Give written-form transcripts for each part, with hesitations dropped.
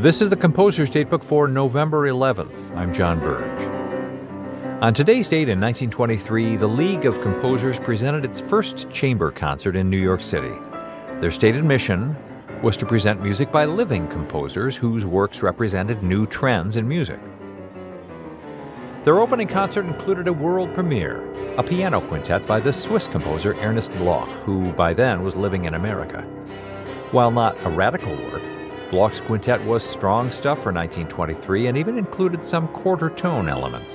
This is the Composer's Datebook for November 11th. I'm John Burge. On today's date in 1923, the League of Composers presented its first chamber concert in New York City. Their stated mission was to present music by living composers whose works represented new trends in music. Their opening concert included a world premiere, a piano quintet by the Swiss composer Ernest Bloch, who by then was living in America. While not a radical work, Bloch's quintet was strong stuff for 1923 and even included some quarter tone elements.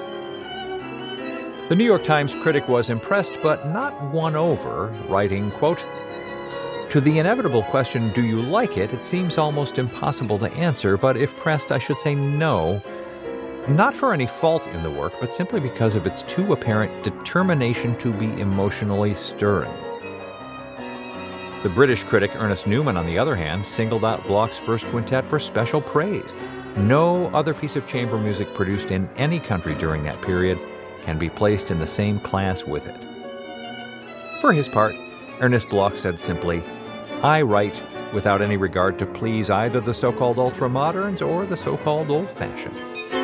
The New York Times critic was impressed but not won over, writing, quote, "To the inevitable question, do you like it? It seems almost impossible to answer, but if pressed, I should say no. Not for any fault in the work, but simply because of its too apparent determination to be emotionally stirring." The British critic Ernest Newman, on the other hand, singled out Bloch's first quintet for special praise. No other piece of chamber music produced in any country during that period can be placed in the same class with it. For his part, Ernest Bloch said simply, "I write without any regard to please either the so-called ultra-moderns or the so-called old-fashioned."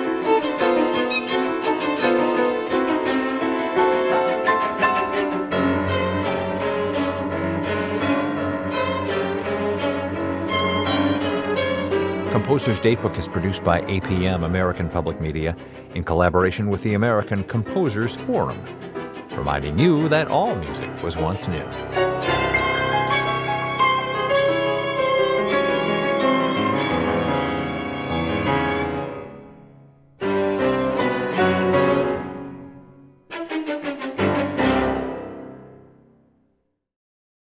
Composer's Datebook is produced by APM, American Public Media, in collaboration with the American Composers Forum, reminding you that all music was once new.